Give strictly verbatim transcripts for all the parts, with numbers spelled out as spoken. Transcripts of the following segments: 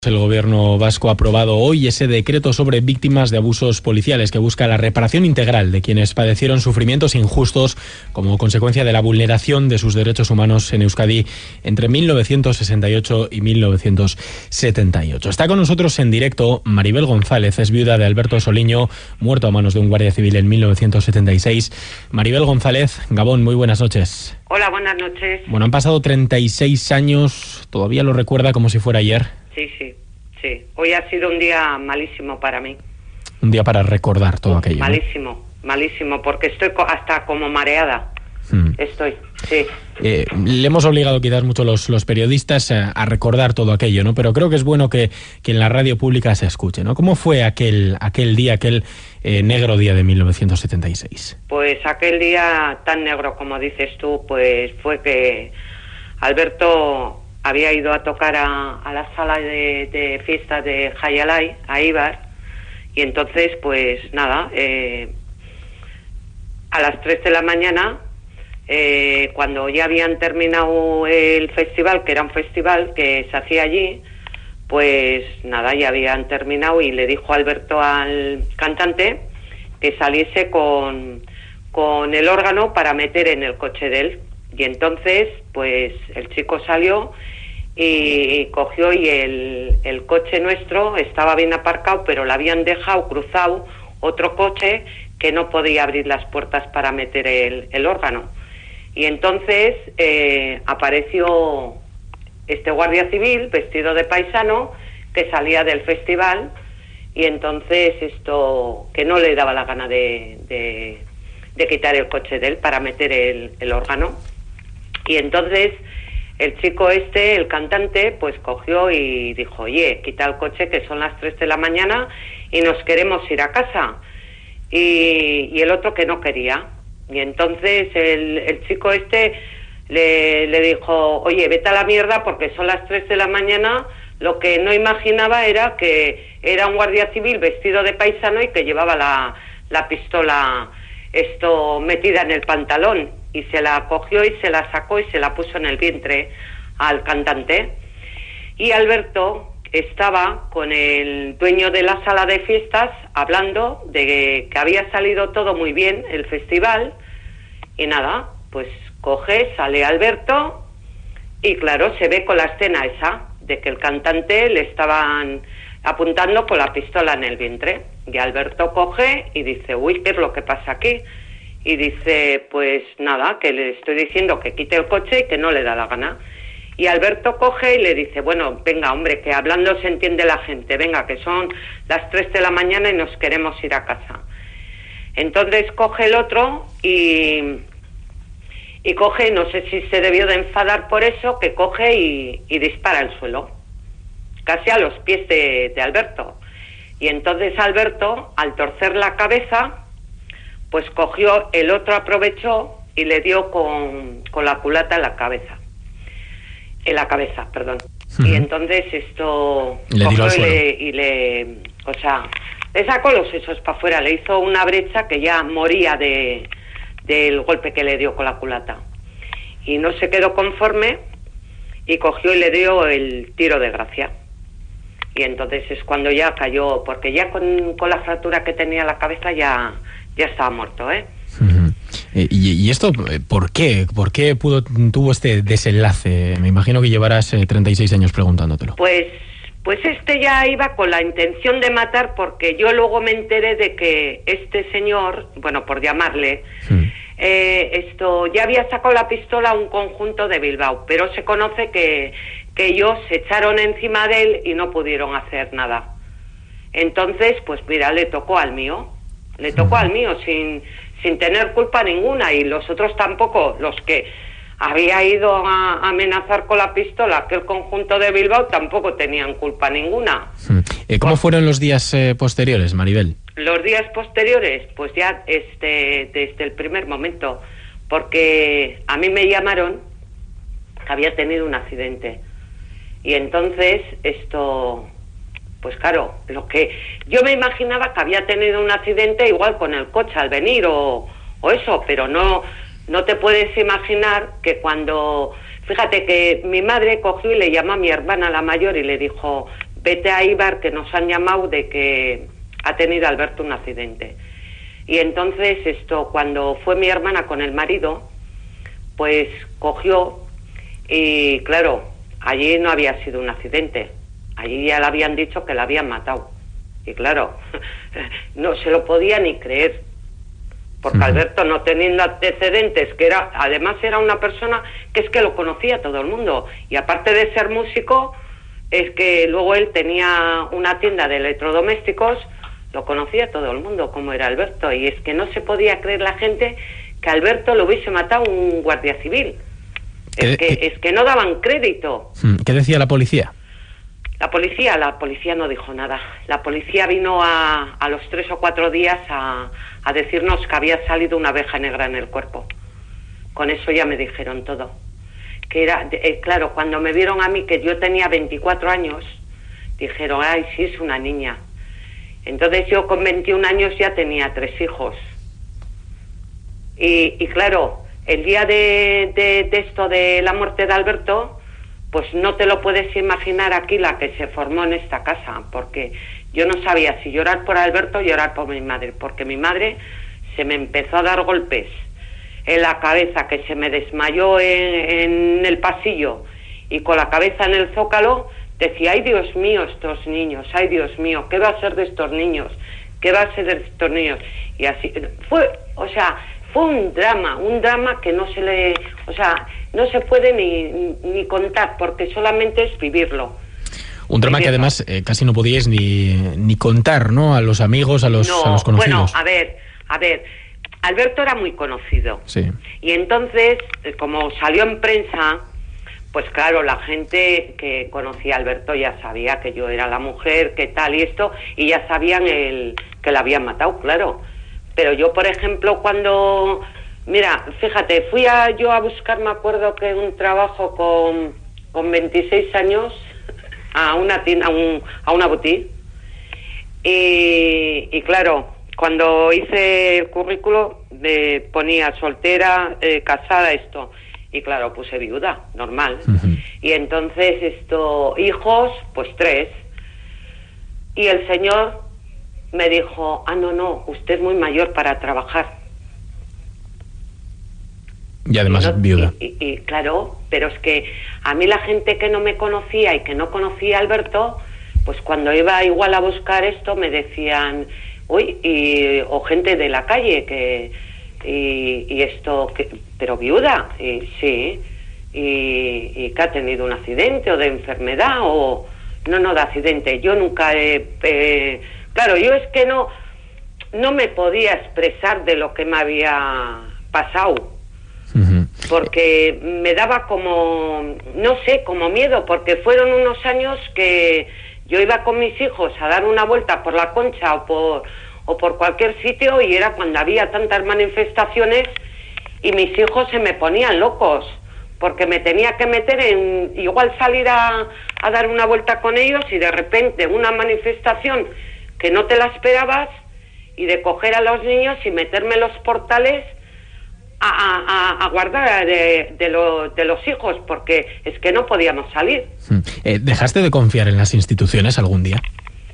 El gobierno vasco ha aprobado hoy ese decreto sobre víctimas de abusos policiales que busca la reparación integral de quienes padecieron sufrimientos injustos como consecuencia de la vulneración de sus derechos humanos en Euskadi entre mil novecientos sesenta y ocho y mil novecientos setenta y ocho. Está con nosotros en directo Maribel González, es viuda de Alberto Soliño, muerto a manos de un guardia civil en mil novecientos setenta y seis. Maribel González, Gabón, muy buenas noches. Hola, buenas noches. Bueno, han pasado treinta y seis años, ¿todavía lo recuerda como si fuera ayer? Sí, sí, sí. Hoy ha sido un día malísimo para mí. Un día para recordar todo aquello. Malísimo, ¿no? malísimo, porque estoy co- hasta como mareada. Hmm. Estoy, sí. Eh, le hemos obligado quizás mucho los, los periodistas a, a recordar todo aquello, ¿no? Pero creo que es bueno que, que en la radio pública se escuche, ¿no? ¿Cómo fue aquel, aquel día, aquel eh, negro día de mil novecientos setenta y seis? Pues aquel día tan negro como dices tú, pues fue que Alberto había ido a tocar a, a la sala de, de fiestas de Jaialai, a Ibar, y entonces, pues nada, eh, a las tres de la mañana, eh, cuando ya habían terminado el festival, que era un festival que se hacía allí, pues nada, ya habían terminado y le dijo Alberto al cantante que saliese con, con el órgano para meter en el coche de él. Y entonces, pues el chico salió y cogió y el, el coche nuestro estaba bien aparcado, pero le habían dejado cruzado otro coche que no podía abrir las puertas para meter el, el órgano. Y entonces eh, apareció este guardia civil vestido de paisano que salía del festival, y entonces esto, que no le daba la gana de, de, de quitar el coche de él para meter el, el órgano. Y entonces el chico este, el cantante, pues cogió y dijo: oye, quita el coche, que son las tres de la mañana y nos queremos ir a casa. Y, y el otro que no quería. Y entonces el, el chico este le, le dijo: oye, vete a la mierda porque son las tres de la mañana. Lo que no imaginaba era que era un guardia civil vestido de paisano y que llevaba la, la pistola esto metida en el pantalón, y se la cogió y se la sacó y se la puso en el vientre al cantante. Y Alberto estaba con el dueño de la sala de fiestas hablando de que había salido todo muy bien el festival, y nada, pues coge, sale Alberto y claro, se ve con la escena esa de que el cantante le estaban apuntando con la pistola en el vientre, y Alberto coge y dice: uy, ¿qué es lo que pasa aquí? Y dice: pues nada, que le estoy diciendo que quite el coche y que no le da la gana. Y Alberto coge y le dice: bueno, venga, hombre, que hablando se entiende la gente, venga, que son las tres de la mañana y nos queremos ir a casa. Entonces coge el otro y, y coge, no sé si se debió de enfadar por eso, que coge y, y dispara al suelo, casi a los pies de, de Alberto. Y entonces Alberto, al torcer la cabeza, pues cogió, el otro aprovechó y le dio con, con la culata en la cabeza. En la cabeza, perdón. Uh-huh. Y entonces esto le cogió y le, y le, o sea, le sacó los sesos para afuera, le hizo una brecha que ya moría de del golpe que le dio con la culata. Y no se quedó conforme y cogió y le dio el tiro de gracia. Y entonces es cuando ya cayó, porque ya con, con la fractura que tenía en la cabeza ya, ya estaba muerto, ¿eh? Uh-huh. Eh, y, ¿Y esto por qué? ¿Por qué pudo, tuvo este desenlace? Me imagino que llevarás eh, treinta y seis años preguntándotelo. Pues, pues este ya iba con la intención de matar, porque yo luego me enteré de que este señor, bueno, por llamarle, uh-huh. eh, esto ya había sacado la pistola a un conjunto de Bilbao, pero se conoce que, que ellos se echaron encima de él y no pudieron hacer nada. Entonces, pues mira, le tocó al mío, le tocó uh-huh. al mío sin... sin tener culpa ninguna, y los otros tampoco, los que había ido a amenazar con la pistola, aquel conjunto de Bilbao, tampoco tenían culpa ninguna. Eh, ¿Cómo fueron los días eh, posteriores, Maribel? Los días posteriores, pues ya este, desde el primer momento, porque a mí me llamaron que había tenido un accidente, y entonces esto... Pues claro, lo que yo me imaginaba que había tenido un accidente igual con el coche al venir o, o eso, pero no, no te puedes imaginar que cuando... Fíjate que mi madre cogió y le llamó a mi hermana la mayor y le dijo: vete a Eibar que nos han llamado de que ha tenido Alberto un accidente. Y entonces esto, cuando fue mi hermana con el marido, pues cogió y claro, allí no había sido un accidente, allí ya le habían dicho que la habían matado. Y claro, no se lo podía ni creer, porque uh-huh. Alberto, no teniendo antecedentes, que era, además era una persona que es que lo conocía todo el mundo, y aparte de ser músico, es que luego él tenía una tienda de electrodomésticos, lo conocía todo el mundo como era Alberto, y es que no se podía creer la gente que Alberto lo hubiese matado un guardia civil. Es que, es que no daban crédito. ¿Qué decía la policía? La policía, la policía no dijo nada. La policía vino a, a los tres o cuatro días a, a decirnos que había salido una abeja negra en el cuerpo. Con eso ya me dijeron todo. Que era, eh, claro, cuando me vieron a mí que yo tenía veinticuatro años, dijeron, ay, sí, es una niña. Entonces yo con veintiún años ya tenía tres hijos. Y, y claro, el día de, de, de esto de la muerte de Alberto, pues no te lo puedes imaginar aquí la que se formó en esta casa, porque yo no sabía si llorar por Alberto o llorar por mi madre, porque mi madre se me empezó a dar golpes en la cabeza, que se me desmayó en, en el pasillo, y con la cabeza en el zócalo decía, ay Dios mío, estos niños, ay Dios mío, ¿qué va a ser de estos niños? ¿Qué va a ser de estos niños? Y así, fue, o sea, fue un drama, un drama que no se le, o sea, no se puede ni, ni contar, porque solamente es vivirlo. Un drama vivirlo. Que además eh, casi no podíais ni, ni contar, ¿no? A los amigos, a los, no, a los conocidos. Bueno, a ver, a ver, Alberto era muy conocido. Sí. Y entonces, como salió en prensa, pues claro, la gente que conocía a Alberto ya sabía que yo era la mujer, que tal y esto, y ya sabían el que la habían matado, claro. Pero yo, por ejemplo, cuando... Mira, fíjate, fui a, yo a buscar, me acuerdo que un trabajo con, con veintiséis años a una tienda, a, un, a una boutique. Y, y claro, cuando hice el currículo me ponía soltera, eh, casada, esto. Y claro, puse viuda, normal. Uh-huh. Y entonces esto, hijos, pues tres. Y el señor me dijo, ah, no, no, usted es muy mayor para trabajar. Y además y no, viuda. Y, y, y claro, pero es que a mí la gente que no me conocía y que no conocía a Alberto, pues cuando iba igual a buscar esto me decían, uy, y, o gente de la calle que, y, y esto, que, pero viuda, y, sí, y, y que ha tenido un accidente o de enfermedad, o no, no de accidente, yo nunca he... Eh, Claro, yo es que no, no me podía expresar de lo que me había pasado, uh-huh. porque me daba como, no sé, como miedo, porque fueron unos años que yo iba con mis hijos a dar una vuelta por la Concha o por, o por cualquier sitio, y era cuando había tantas manifestaciones y mis hijos se me ponían locos, porque me tenía que meter en, igual salir a, a dar una vuelta con ellos, y de repente una manifestación que no te la esperabas, y de coger a los niños y meterme en los portales a, a, a guardar de, de, lo, de los hijos, porque es que no podíamos salir. Eh, ¿Dejaste de confiar en las instituciones algún día?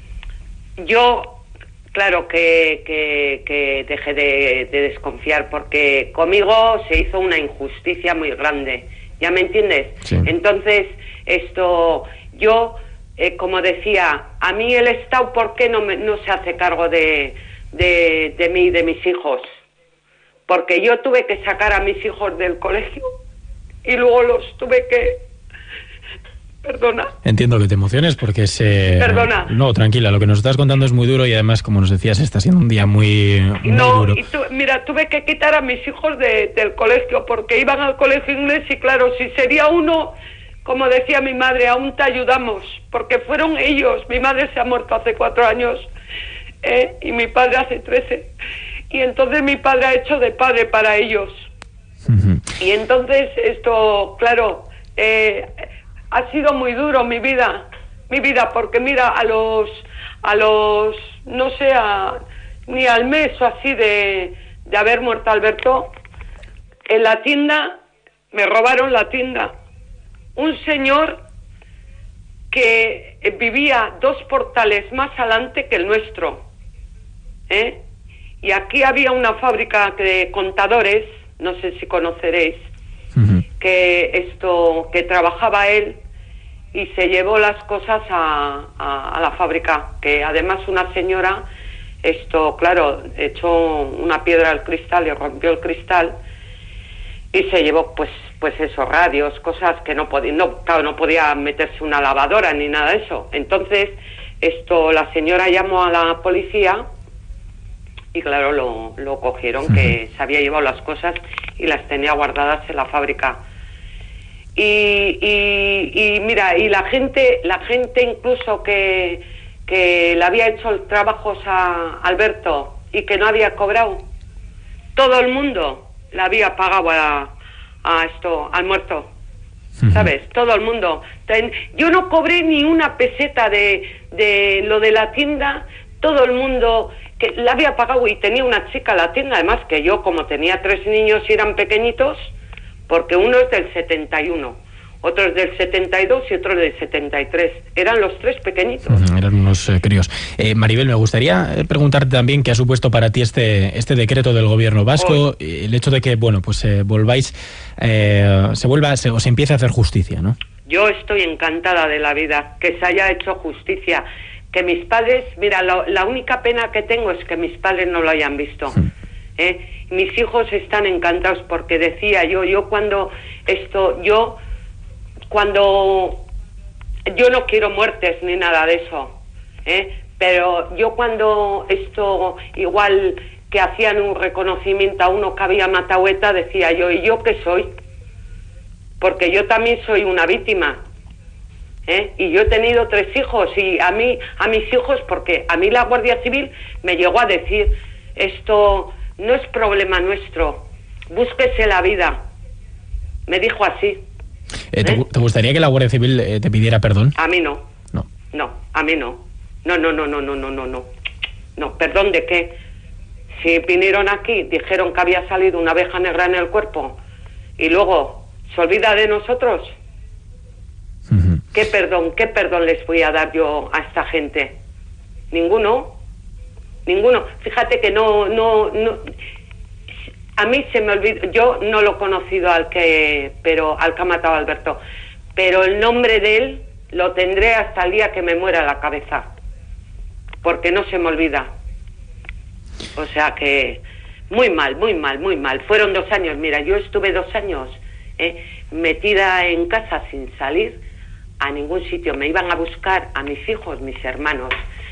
Yo, claro que, que, que dejé de, de desconfiar, porque conmigo se hizo una injusticia muy grande, ¿ya me entiendes? Sí. Entonces, esto, yo... Eh, como decía, a mí el Estado, ¿por qué no, me, no se hace cargo de, de, de mí y de mis hijos? Porque yo tuve que sacar a mis hijos del colegio y luego los tuve que... Perdona. Entiendo que te emociones porque se... Perdona. No, tranquila, lo que nos estás contando es muy duro, y además, como nos decías, está siendo un día muy, muy no, duro. Y tu, mira, tuve que quitar a mis hijos de, del colegio porque iban al colegio inglés, y claro, si sería uno... Como decía mi madre, aún te ayudamos, porque fueron ellos. Mi madre se ha muerto hace cuatro años ¿eh? y mi padre hace trece. Y entonces mi padre ha hecho de padre para ellos. Uh-huh. Y entonces esto, claro, eh, ha sido muy duro mi vida, mi vida, porque mira, a los, a los, no sé, a, ni al mes o así de, de haber muerto Alberto, en la tienda, me robaron la tienda. Un señor que vivía dos portales más adelante que el nuestro, ¿eh? Y aquí había una fábrica de contadores, no sé si conoceréis, uh-huh. que esto, que trabajaba él y se llevó las cosas a, a, a la fábrica, que además una señora, esto, claro, echó una piedra al cristal y rompió el cristal y se llevó, pues, pues eso, radios, cosas que no podía, no, claro, no podía meterse una lavadora ni nada de eso. Entonces, esto, la señora llamó a la policía y claro, lo, lo cogieron, uh-huh. que se había llevado las cosas y las tenía guardadas en la fábrica. Y, y, y mira, y la gente, la gente incluso que, que le había hecho trabajos a Alberto y que no había cobrado, todo el mundo le había pagado a, a esto, al muerto, uh-huh. ¿sabes? Todo el mundo. Yo no cobré ni una peseta de, de lo de la tienda, todo el mundo que la había pagado, y tenía una chica la tienda, además que yo, como tenía tres niños y eran pequeñitos, porque uno es del setenta y uno, otro es del setenta y dos y otro del setenta y tres, eran los tres pequeñitos. Uh, eran unos eh, críos. Eh, Maribel, me gustaría preguntarte también qué ha supuesto para ti este este decreto del gobierno vasco, oh. el hecho de que, bueno, pues eh, volváis, eh, se vuelva, se, o se empiece a hacer justicia, ¿no? Yo estoy encantada de la vida, que se haya hecho justicia. Que mis padres, mira, lo, la única pena que tengo es que mis padres no lo hayan visto. ¿eh? Mis hijos están encantados porque decía yo, yo cuando esto, yo cuando, yo no quiero muertes ni nada de eso, ¿eh? pero yo cuando esto, igual que hacían un reconocimiento a uno que había matado ETA, decía yo, ¿y yo qué soy? Porque yo también soy una víctima. ¿Eh? Y yo he tenido tres hijos y a mí, a mis hijos, porque a mí la Guardia Civil me llegó a decir, esto no es problema nuestro, búsquese la vida. Me dijo así. Eh, ¿te, ¿eh? ¿Te gustaría que la Guardia Civil eh, te pidiera perdón? A mí no. No. No, a mí no. No, no, no, no, no, no, no, no. No, perdón de qué. Si vinieron aquí, dijeron que había salido una abeja negra en el cuerpo y luego se olvida de nosotros. Uh-huh. ¿Qué perdón, qué perdón les voy a dar yo a esta gente? Ninguno, ninguno. Fíjate que no, no, no. A mí se me olvidó, yo no lo he conocido al que, pero al que ha matado a Alberto, pero el nombre de él lo tendré hasta el día que me muera la cabeza, porque no se me olvida. O sea que muy mal, muy mal, muy mal. Fueron dos años, mira, yo estuve dos años eh, metida en casa sin salir a ningún sitio. Me iban a buscar a mis hijos, mis hermanos,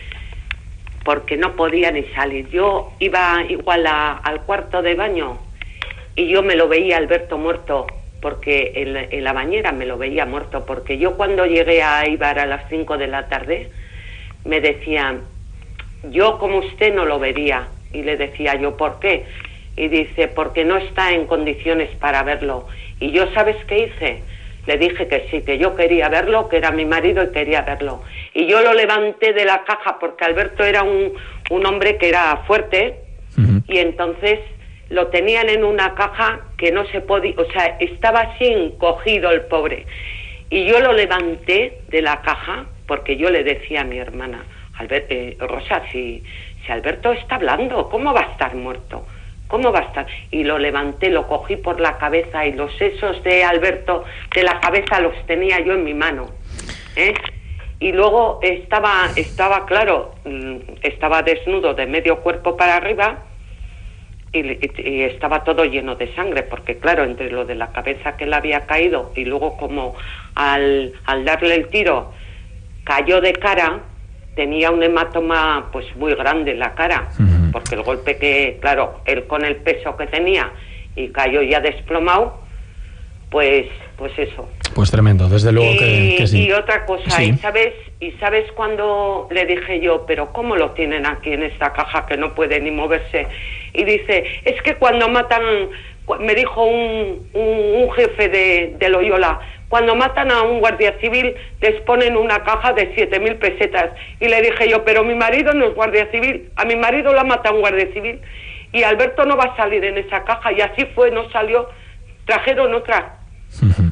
porque no podía ni salir. Yo iba igual a, al cuarto de baño y yo me lo veía Alberto muerto, porque en, en la bañera me lo veía muerto, porque yo cuando llegué a Eibar a las cinco de la tarde me decían, yo como usted no lo vería, y le decía yo, ¿por qué? Y dice, porque no está en condiciones para verlo. Y yo, ¿sabes qué hice? Le dije que sí, que yo quería verlo, que era mi marido y quería verlo. Y yo lo levanté de la caja porque Alberto era un, un hombre que era fuerte, uh-huh. y entonces lo tenían en una caja que no se podía, o sea, estaba así encogido el pobre. Y yo lo levanté de la caja porque yo le decía a mi hermana, Albert, eh, Rosa, si, si Alberto está hablando, ¿cómo va a estar muerto? ¿Cómo va a estar? Y lo levanté, lo cogí por la cabeza y los sesos de Alberto de la cabeza los tenía yo en mi mano, ¿eh? Y luego estaba, estaba claro, estaba desnudo de medio cuerpo para arriba y, y, y estaba todo lleno de sangre, porque claro, entre lo de la cabeza que le había caído y luego como al, al darle el tiro cayó de cara, tenía un hematoma pues muy grande en la cara, uh-huh. porque el golpe que, claro, él con el peso que tenía y cayó ya desplomado, pues pues eso. Pues tremendo, desde luego y, que, que sí. Y otra cosa, sí. ¿y sabes y sabes cuando le dije yo, pero cómo lo tienen aquí en esta caja que no puede ni moverse? Y dice, es que cuando matan, me dijo un, un, un jefe de, de Loyola, cuando matan a un guardia civil les ponen una caja de siete mil pesetas. Y le dije yo, pero mi marido no es guardia civil, a mi marido la mata un guardia civil y Alberto no va a salir en esa caja. Y así fue, no salió, trajeron otra.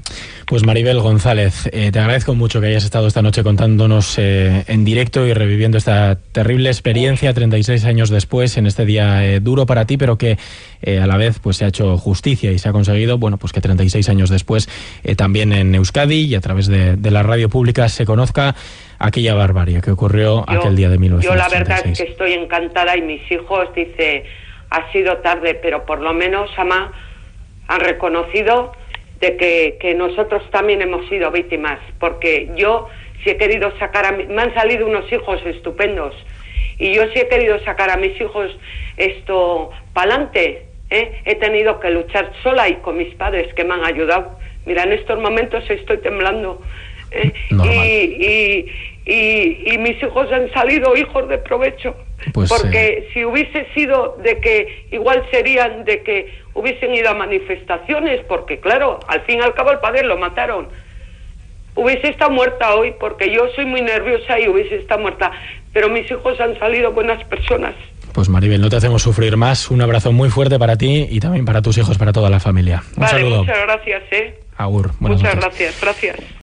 Pues Maribel González, eh, te agradezco mucho que hayas estado esta noche contándonos eh, en directo y reviviendo esta terrible experiencia treinta y seis años después, en este día eh, duro para ti, pero que eh, a la vez pues se ha hecho justicia y se ha conseguido, bueno, pues que treinta y seis años después eh, también en Euskadi y a través de, de la radio pública se conozca aquella barbarie que ocurrió yo, aquel día de mil novecientos treinta y seis. Yo la verdad es que estoy encantada y mis hijos, dice, ha sido tarde, pero por lo menos, Ama, han reconocido de que, que nosotros también hemos sido víctimas, porque yo sí he querido sacar a mi, me han salido unos hijos estupendos, y yo sí he querido sacar a mis hijos esto pa'lante, ¿eh? He tenido que luchar sola y con mis padres que me han ayudado. Mira, en estos momentos estoy temblando, ¿eh? y, y, y, y mis hijos han salido hijos de provecho. Pues, porque eh... si hubiese sido de que igual serían de que hubiesen ido a manifestaciones, porque claro, al fin y al cabo el padre lo mataron, hubiese estado muerta hoy, porque yo soy muy nerviosa y hubiese estado muerta, pero mis hijos han salido buenas personas. Pues Maribel, no te hacemos sufrir más, un abrazo muy fuerte para ti y también para tus hijos, para toda la familia. Un vale, saludo. Muchas gracias, eh. Agur, buenas muchas noches. gracias, gracias.